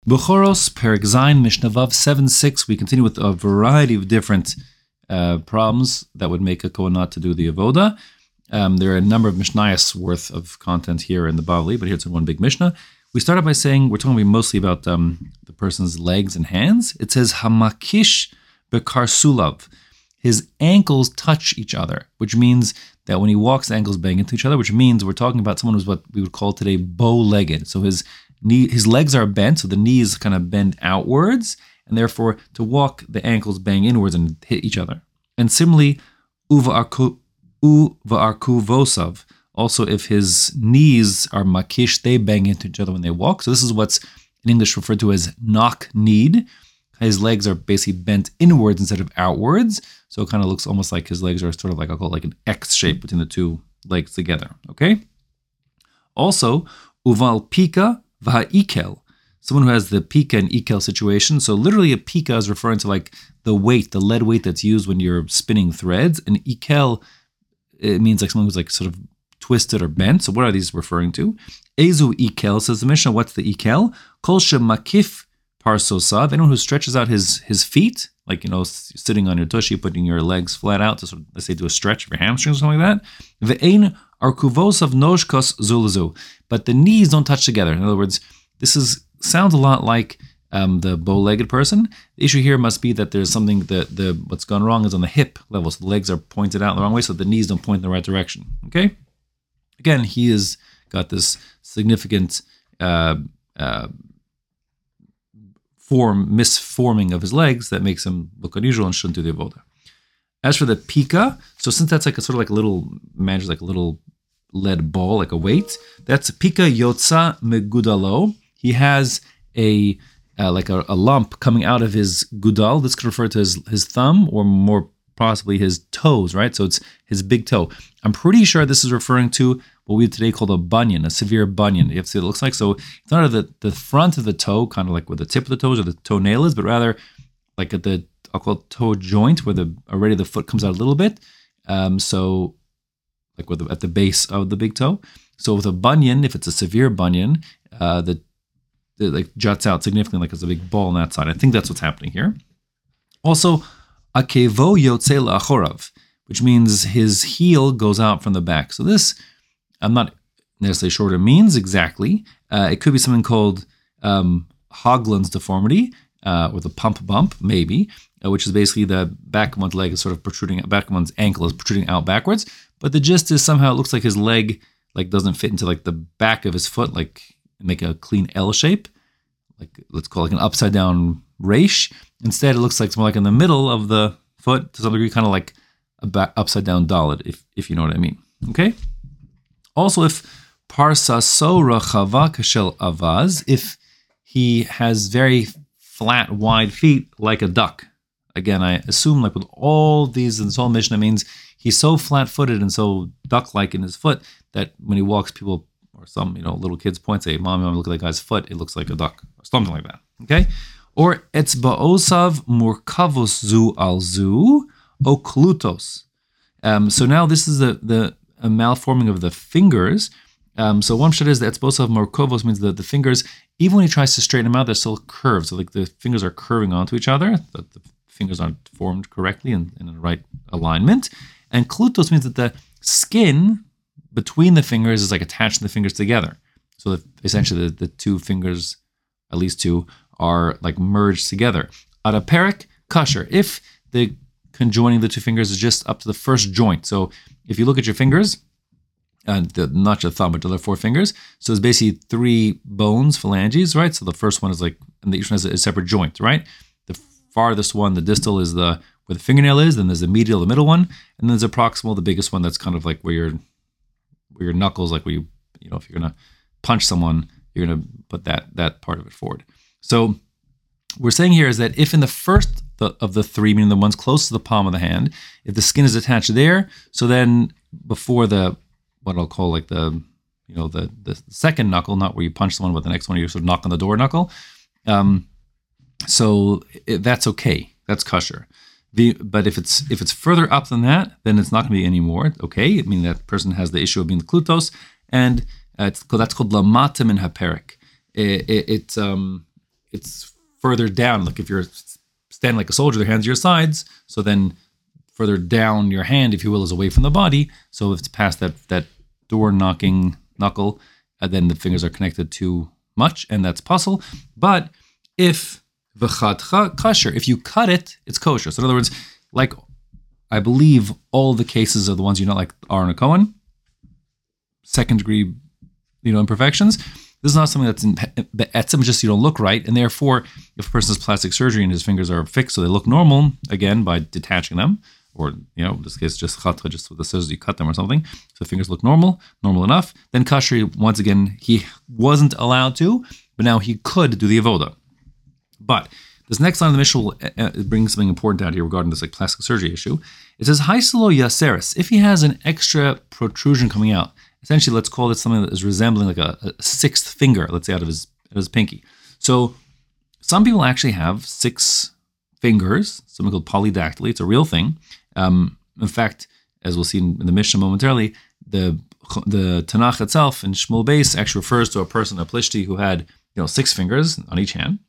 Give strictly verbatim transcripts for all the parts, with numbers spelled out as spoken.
Buchoros, Perek Zayin, Mishnah Vav seven six. We continue with a variety of different uh, problems that would make a Kohen not to do the Avoda. Um, there are a number of Mishnayos worth of content here in the Bavli, but here's one big Mishnah. We start out by saying we're talking mostly about um, the person's legs and hands. It says Hamakish Bekarsulav. His ankles touch each other, which means that when he walks, the ankles bang into each other, which means we're talking about someone who's what we would call today bow-legged. So his knee, his legs are bent, so the knees kind of bend outwards, and therefore to walk, the ankles bang inwards and hit each other. And similarly, uva'arku vosav. Also, if his knees are makish, they bang into each other when they walk. So this is what's in English referred to as knock-kneed. His legs are basically bent inwards instead of outwards. So it kind of looks almost like his legs are sort of like, I'll call it like an X shape between the two legs together, okay? Also, uval pika va'ikel, someone who has the pika and ikel situation. So literally a pika is referring to like the weight, the lead weight that's used when you're spinning threads. And ikel, it means like someone who's like sort of twisted or bent. So what are these referring to? Ezu ikel, says the Mishnah, what's the ikel? Kol shemakif parsosav, anyone who stretches out his his feet, like, you know, sitting on your tushy, putting your legs flat out to sort of, let's say, do a stretch of your hamstrings or something like that. Ve'ein arkuvosav noshkos zulzu, but the knees don't touch together. In other words, this is sounds a lot like um, the bow-legged person. The issue here must be that there's something that the what's gone wrong is on the hip level, so the legs are pointed out the wrong way, so the knees don't point in the right direction. Okay, again, he has got this significant Uh, uh, form misforming of his legs that makes him look unusual and shouldn't do the avoda. As for the pika, so since that's like a sort of like a little, imagine like a little lead ball, like a weight, that's pika yotza megudalo. He has a uh, like a, a lump coming out of his gudal. This could refer to his, his thumb or more possibly his toes, right? So it's his big toe. I'm pretty sure this is referring to what we today call a bunion, a severe bunion. You have to see what it looks like. So it's not at the, the front of the toe, kind of like where the tip of the toes or the toenail is, but rather like at the, I'll call it toe joint, where the already the foot comes out a little bit. Um, so like with the, at the base of the big toe. So with a bunion, if it's a severe bunion, uh, the it like juts out significantly, like it's a big ball on that side. I think that's what's happening here. Also, akevo yotze la'achorav, which means his heel goes out from the back. So this, I'm not necessarily sure what it means exactly. Uh, it could be something called um, Haugland's deformity, uh, or the pump bump, maybe, uh, which is basically the back of one's leg is sort of protruding, back of one's ankle is protruding out backwards. But the gist is somehow it looks like his leg like doesn't fit into like the back of his foot, like make a clean L shape, like let's call it like an upside down reish. Instead, it looks like it's more like in the middle of the foot to some degree, kind of like a back, upside down dalet, if if you know what I mean. Okay. Also, if parsaso rachava kashel avaz, if he has very flat, wide feet like a duck. Again, I assume like with all these, and this whole Mishnah means he's so flat-footed and so duck-like in his foot that when he walks, people or some, you know, little kids point, say, "Mom, you want to look at that guy's foot? It looks like a duck," or something like that. Okay, or etzba'osav murkavos zu al zu oklutos. Um, so now this is the the a malforming of the fingers. Um, so one shot is that etzba'osav murkavos means that the fingers, even when he tries to straighten them out, they're still curved. So like the fingers are curving onto each other. The, the fingers aren't formed correctly and in, in the right alignment. And klutos means that the skin between the fingers is like attaching the fingers together. So that essentially the, the two fingers, at least two, are like merged together. At perek kasher, if the conjoining the two fingers is just up to the first joint. So if you look at your fingers, and the, not your thumb, but the other four fingers, so it's basically three bones, phalanges, right? So the first one is like, and each one has a separate joint, right? The farthest one, the distal, is the where the fingernail is. Then there's the medial, the middle one, and then there's the proximal, the biggest one. That's kind of like where your where your knuckles, like where you, you know, if you're gonna punch someone, you're gonna put that that part of it forward. So we're saying here is that if in the first of the three, meaning the ones close to the palm of the hand, if the skin is attached there, so then before the what I'll call like the, you know, the the second knuckle, not where you punch someone, but the next one you sort of knock on the door knuckle. Um, so it, that's okay. That's kosher. The, but if it's if it's further up than that, then it's not going to be anymore. Okay, I mean that person has the issue of being the klutos, and uh, it's, that's called lamatim in haperek. It, it, it um it's further down. Like if you're standing like a soldier, their hands are your sides. So then further down your hand, if you will, is away from the body. So if it's past that that door knocking knuckle, and then the fingers are connected too much, and that's puzzle. But if v'chadcha kosher, if you cut it, it's kosher. So in other words, like I believe all the cases of the ones you know, like Aaron Cohen, second degree, you know, imperfections. This is not something that's in be'etzem, just you don't look right, and therefore, if a person has plastic surgery and his fingers are fixed so they look normal, again by detaching them, or you know, in this case, just chatra, just with the scissors you cut them or something, so the fingers look normal, normal enough. Then kasher, once again, he wasn't allowed to, but now he could do the avoda. But this next line of the Mishnah will uh, bring something important out here regarding this like plastic surgery issue. It says haiselo yaseris, if he has an extra protrusion coming out. Essentially, let's call it something that is resembling like a, a sixth finger, let's say out of his, out of his pinky. So some people actually have six fingers, something called polydactyly. It's a real thing. Um, in fact, as we'll see in, in the Mishnah momentarily, the the Tanakh itself in Shmuel Beis actually refers to a person, a plishti, who had you know six fingers on each hand,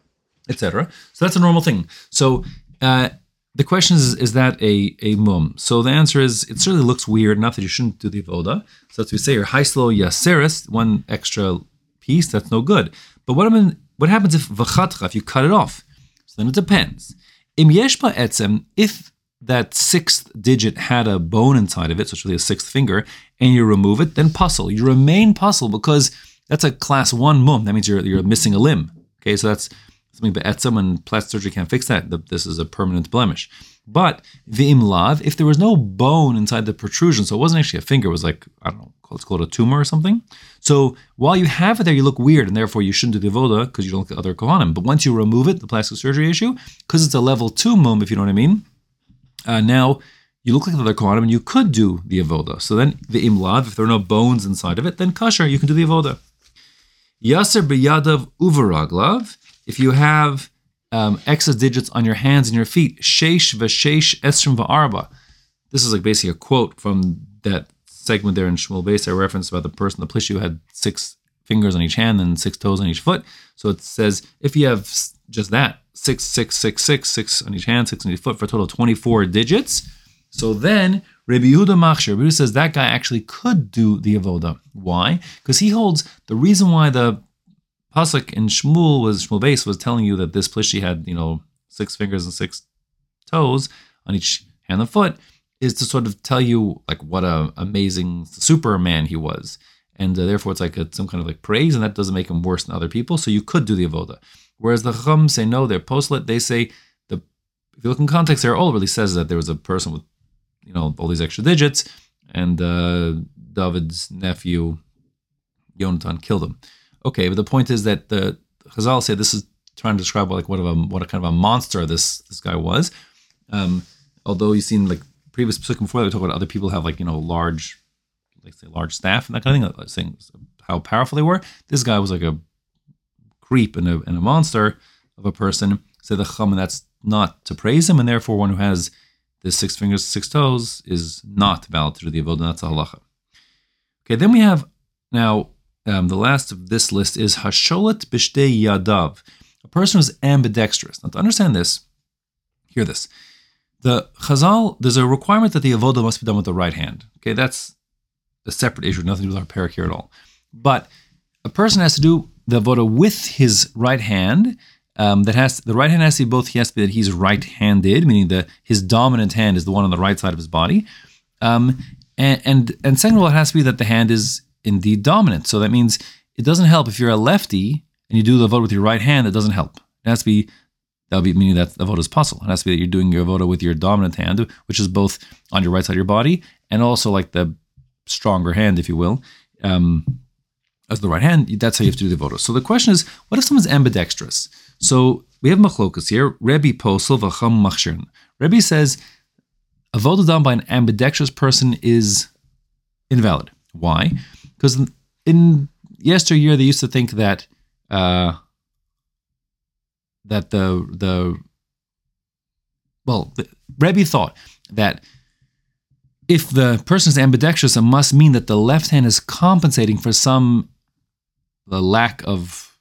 et cetera. So that's a normal thing. So uh, the question is, is that a, a mum? So the answer is, it certainly looks weird enough that you shouldn't do the avoda. So as we say, your haislo yaseris, one extra piece, that's no good. But what, I mean, what happens if v'chatcha, if you cut it off? So then it depends. Im yesh ba etzem, if that sixth digit had a bone inside of it, so it's really a sixth finger, and you remove it, then puzzle. You remain puzzle because that's a class one mum. That means you're you're missing a limb. Okay, so that's something be'etzem, and plastic surgery can't fix that. This is a permanent blemish. But v'im lav, if there was no bone inside the protrusion, so it wasn't actually a finger, it was like, I don't know, let's call it a tumor or something. So while you have it there, you look weird, and therefore you shouldn't do the avoda because you don't look at other kohanim. But once you remove it, the plastic surgery issue, because it's a level two mum, if you know what I mean, uh, now you look like the other kohanim, and you could do the avoda. So then v'im lav, if there are no bones inside of it, then kasher, you can do the avoda. Yaser b'yadav uvaraglav, if you have um, excess digits on your hands and your feet, sheish v'sheish esrim v'arba. This is like basically a quote from that segment there in Shmuel Beis I referenced about the person, the plishti, who had six fingers on each hand and six toes on each foot. So it says, if you have just that, six, six, six, six, six on each hand, six on each foot, for a total of twenty-four digits. So then Rabbi Yehuda Machshir, Rabbi Yehuda says that guy actually could do the avoda. Why? Because he holds the reason why the pasuk in Shmuel was Shmuel Beis was telling you that this plishti had, you know, six fingers and six toes on each hand and foot, is to sort of tell you like what a amazing Superman he was, and uh, therefore it's like a, some kind of like praise, and that doesn't make him worse than other people. So you could do the avoda. Whereas the Chacham say no, they're postlet. They say the if you look in context there, all it really says is that there was a person with, you know, all these extra digits, and uh, David's nephew Yonatan killed him. Okay, but the point is that the Chazal say this is trying to describe like what of a what a kind of a monster this this guy was. Um, although you've seen like previous psukim before, they talk about other people have like, you know, large, like say large staff and that kind of thing, saying how powerful they were. This guy was like a creep and a, and a monster of a person. So the Chacham, and that's not to praise him, and therefore one who has the six fingers, six toes is not valid to do the avodah. That's a halacha. Okay, then we have now. Um, the last of this list is Hasholet B'shtei Yadav, a person who's ambidextrous. Now, to understand this, hear this. The Chazal, there's a requirement that the avodah must be done with the right hand. Okay, that's a separate issue, nothing to do with our parak here at all. But a person has to do the avodah with his right hand. Um, that has the right hand has to be both. He has to be that he's right-handed, meaning that his dominant hand is the one on the right side of his body. Um, and and and second of all, it has to be that the hand is indeed dominant. So that means it doesn't help if you're a lefty and you do the avodah with your right hand. It doesn't help. It has to be, that would be meaning that the avodah is puzzle. It has to be that you're doing your avodah with your dominant hand, which is both on your right side of your body and also like the stronger hand, if you will, um, as the right hand. That's how you have to do the avodah. So the question is, what if someone's ambidextrous? So we have machlokas here. Rebbe Posel v'cham machshir. Rebbe says avodah done by an ambidextrous person is invalid. Why? Because in, in yesteryear they used to think that uh, that the the well, the, Rebbe thought that if the person is ambidextrous, it must mean that the left hand is compensating for some the lack of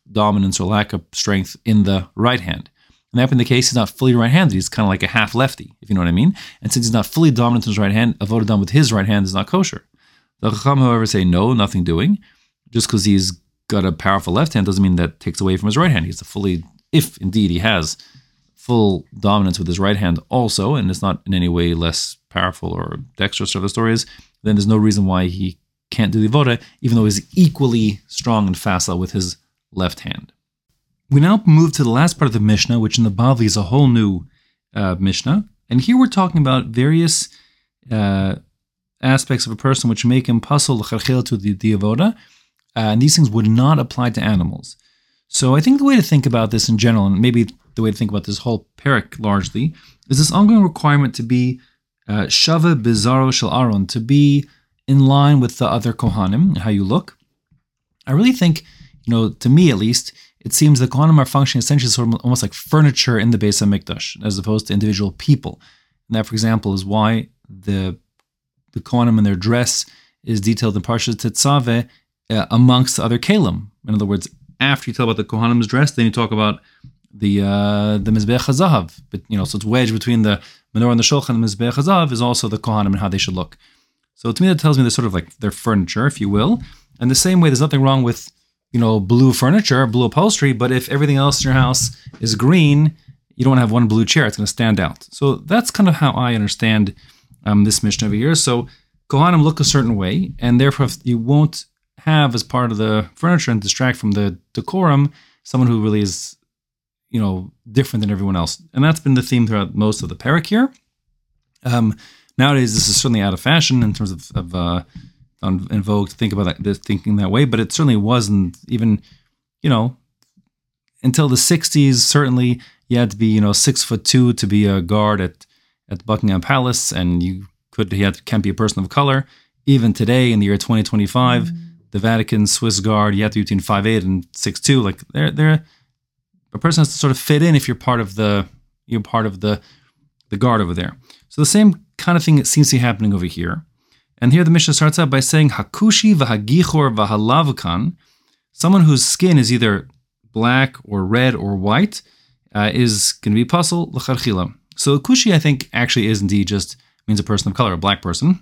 dominance or lack of strength in the right hand. And that being the case, he's not fully right-handed. He's kind of like a half lefty, if you know what I mean. And since he's not fully dominant in his right hand, avodah done with his right hand is not kosher. The Chacham, however, say no, nothing doing. Just because he's got a powerful left hand doesn't mean that takes away from his right hand. He's a fully, if indeed he has full dominance with his right hand also, and it's not in any way less powerful or dexterous, or the story is, then there's no reason why he can't do the avodah, even though he's equally strong and facile with his left hand. We now move to the last part of the Mishnah, which in the Bavli is a whole new uh, Mishnah. And here we're talking about various uh, aspects of a person which make him pasul l'charchil to the, the avodah, uh, and these things would not apply to animals. So I think the way to think about this in general, and maybe the way to think about this whole parak largely, is this ongoing requirement to be uh, shava bizarro shel Aaron, to be in line with the other Kohanim, how you look. I really think, you know, to me at least, it seems the Kohanim are functioning essentially sort of almost like furniture in the Beis HaMikdash, as opposed to individual people. And that, for example, is why the the Kohanim and their dress is detailed in Parshas Tetzaveh uh, amongst the other Kalim. In other words, after you tell about the Kohanim's dress, then you talk about the uh, the Mizbeach HaZahav. But, you know, so it's wedged between the menorah and the shulchan, and the Mizbeach HaZahav is also the Kohanim and how they should look. So to me, that tells me they're sort of like their furniture, if you will. And the same way, there's nothing wrong with, you know, blue furniture, blue upholstery, but if everything else in your house is green, you don't want to have one blue chair. It's going to stand out. So that's kind of how I understand um, this Mishnah over here. So Kohanim look a certain way, and therefore you won't have as part of the furniture and distract from the decorum someone who really is, you know, different than everyone else. And that's been the theme throughout most of the parak here. Um, nowadays, this is certainly out of fashion in terms of, of uh, on, in vogue to think about that, this, thinking that way, but it certainly wasn't even, you know, until the sixties. Certainly, you had to be, you know, six foot two to be a guard at at Buckingham Palace, and you could he had, can't be a person of color. Even today, in the year twenty twenty-five, mm-hmm. the Vatican Swiss Guard, you have to be between five eight and six two. Like they're they're a person has to sort of fit in if you're part of the you're part of the the guard over there. So the same kind of thing that seems to be happening over here. And here the Mishnah starts out by saying Hakushi v'hagichor v'halavkan, someone whose skin is either black or red or white, uh, is going to be pasul l'charchila. So Kushi, I think, actually is indeed just means a person of color, a black person.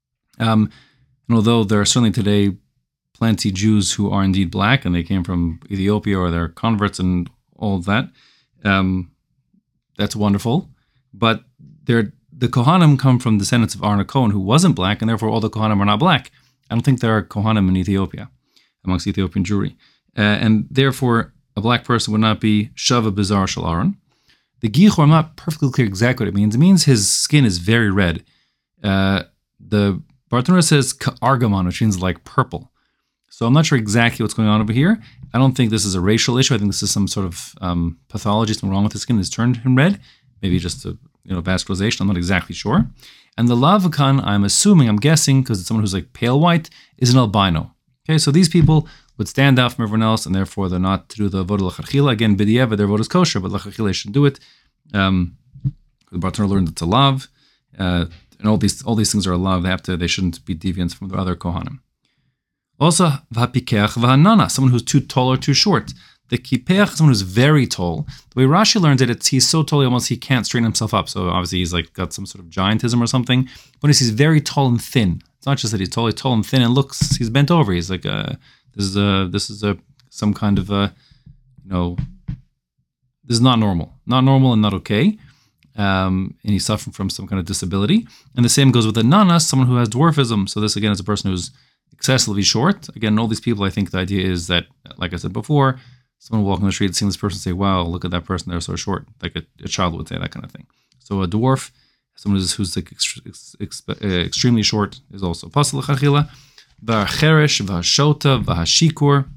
Um, and although there are certainly today plenty Jews who are indeed black and they came from Ethiopia or they're converts and all of that, um, that's wonderful. But they're the Kohanim come from descendants of Aaron Cohen, who wasn't black, and therefore all the Kohanim are not black. I don't think there are Kohanim in Ethiopia, amongst Ethiopian Jewry. Uh, and therefore, a black person would not be Shava Bizarre Shal Aaron. The Gichor, I'm not perfectly clear exactly what it means. It means his skin is very red. Uh, the Bartanura says Argamon, which means like purple. So I'm not sure exactly what's going on over here. I don't think this is a racial issue. I think this is some sort of um, pathology, something wrong with his skin that's turned him red. Maybe just a you know vascularization. I'm not exactly sure. And the Lavakan, I'm assuming, I'm guessing, because it's someone who's like pale white, is an albino. Okay, so these people would stand out from everyone else, and therefore they're not to do the avodah l'chachila. Again, b'di'eva, their avodah is kosher, but l'chachila shouldn't do it. Um, the Bartanura learned it's a lav, uh, and all these all these things are a lav. They have to, they shouldn't be deviants from the other kohanim. Also, v'hapikeach v'hanana, someone who's too tall or too short. The kipeach is someone who's very tall. The way Rashi learns it, it's he's so tall almost he can't straighten himself up. So obviously he's like got some sort of giantism or something. But he's very tall and thin. It's not just that he's tall, he's tall and thin and looks, he's bent over. He's like, uh, this is a, this is a, some kind of a, you know, this is not normal. Not normal and not okay. Um, and he's suffering from some kind of disability. And the same goes with the nanas, someone who has dwarfism. So this again is a person who's excessively short. Again, all these people, I think the idea is that, like I said before, someone walking the street, seeing this person, say, wow, look at that person, they're so short. Like a, a child would say, that kind of thing. So a dwarf, someone who's, who's like ex, ex, ex, uh, extremely short, is also pasul l'chachila. V'cheresh, v'hashota, v'hashikur.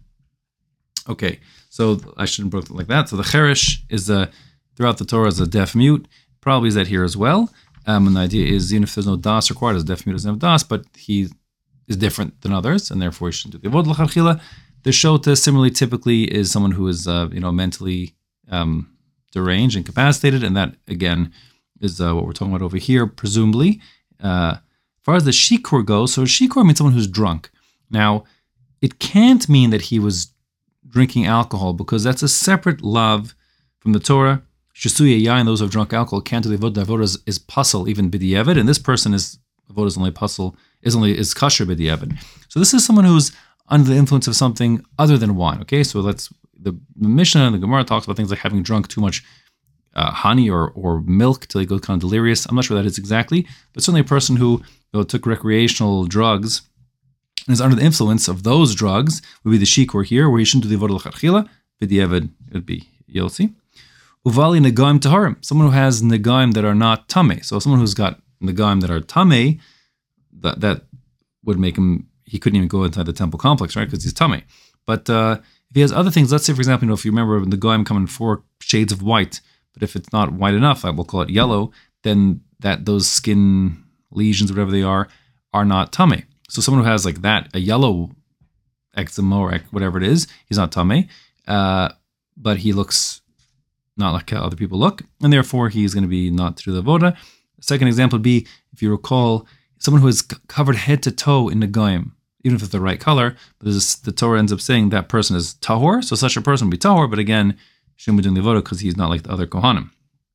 Okay, so I shouldn't put it like that. So the cheresh is, a, throughout the Torah, is a deaf mute. Probably is that here as well. Um, and the idea is, even if there's no das required, as deaf mute doesn't have das, but he is different than others, and therefore he shouldn't do the avodah l'chachila. The shota, similarly, typically is someone who is, uh, you know, mentally um, deranged, incapacitated, and that again is uh, what we're talking about over here, presumably. Uh, as far as the shikur goes, so shikur means someone who's drunk. Now, it can't mean that he was drinking alcohol, because that's a separate lav from the Torah. Shisuya yain, those who have drunk alcohol, can't do the avodah. Avodah is, is puzzle, even b'diavad, and this person is avodah is only puzzle, is only is kosher b'diavad. So this is someone who's under the influence of something other than wine. Okay, so let's the, the Mishnah and the Gemara talks about things like having drunk too much uh, honey or or milk till he goes kind of delirious. I'm not sure what that is exactly, but certainly a person who you know, took recreational drugs and is under the influence of those drugs would be the shikor here, where he shouldn't do the avodah l'chadchila. B'diavad it would be yotzi. Uvali negaim taharim, someone who has negaim that are not tameh. So someone who's got negaim that are tameh, that that would make him, he couldn't even go inside the temple complex, right? Because he's tameh. But uh, if he has other things, let's say, for example, you know, if you remember negaim come in four shades of white, but if it's not white enough, we'll call it yellow, then that those skin lesions, whatever they are, are not tameh. So someone who has like that, a yellow eczema or whatever it is, he's not tameh, uh, but he looks not like how other people look, and therefore he's going to be not to do the avodah. The second example would be, if you recall, someone who is covered head to toe in negaim, even if it's the right color, but this, the Torah ends up saying that person is tahor, so such a person would be tahor, but again, shouldn't be doing the avodah because he's not like the other kohanim.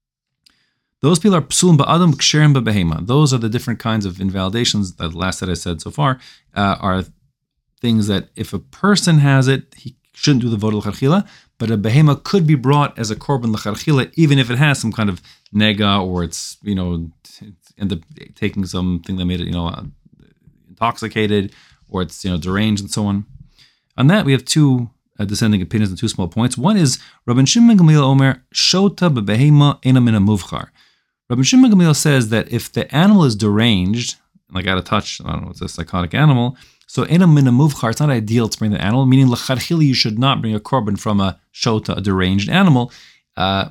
Those people are psulim ba'adam, ksherim ba'behema. Those are the different kinds of invalidations, the last that I said so far, uh, are things that if a person has it, he shouldn't do the avodah l'chadchila, but a behema could be brought as a korban l'chadchila, even if it has some kind of nega, or it's, you know, it's end up taking something that made it, you know, uh, intoxicated, or it's, you know, deranged and so on. On that, we have two uh, descending opinions and two small points. One is Rabban Shimon Gamliel Omer shota bebehema ena min muvchar. Rabban Shimon Gamliel says that if the animal is deranged, like out of touch, I don't know, it's a psychotic animal, so ena min muvchar, it's not ideal to bring the animal, meaning l'chadchila, you should not bring a korban from a shota, a deranged animal, uh,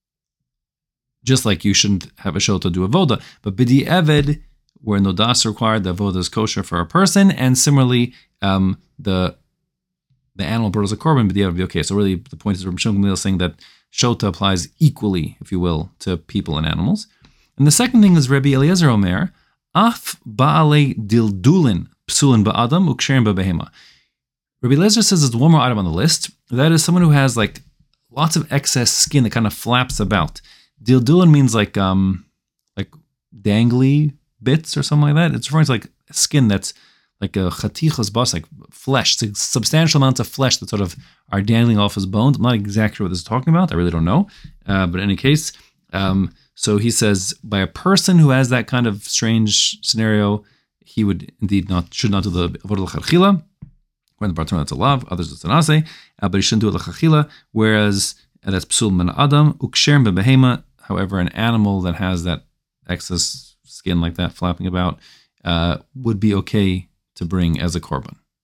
just like you shouldn't have a shota do avoda. But b'di eved, where no das required, the avoda is kosher for a person, and similarly, um, the the animal brought as a korban, b'di eved would be okay. So really, the point is, Rabban Shimon Gamliel saying that shota applies equally, if you will, to people and animals. And the second thing is Rabbi Eliezer Omer, af ba'alei dildulin psulin ba'adam uksherim ba'behema. Rabbi Eliezer says there's one more item on the list. That is someone who has like lots of excess skin that kind of flaps about. Dildulin means like um like dangly bits or something like that. It's referring to like skin that's like a chatichas bas, like flesh, it's substantial amounts of flesh that sort of are dangling off his bones. I'm not exactly sure what this is talking about. I really don't know. Uh, but in any case, um, so he says by a person who has that kind of strange scenario, he would indeed not, should not do the avodah l'chadchila. When the Bartona, that's a lav, others it's an aseh, uh, but he shouldn't do it l'chadchila. Whereas uh, that's psul min adam uksherim bebehema. However, an animal that has that excess skin like that flapping about uh, would be okay to bring as a korban.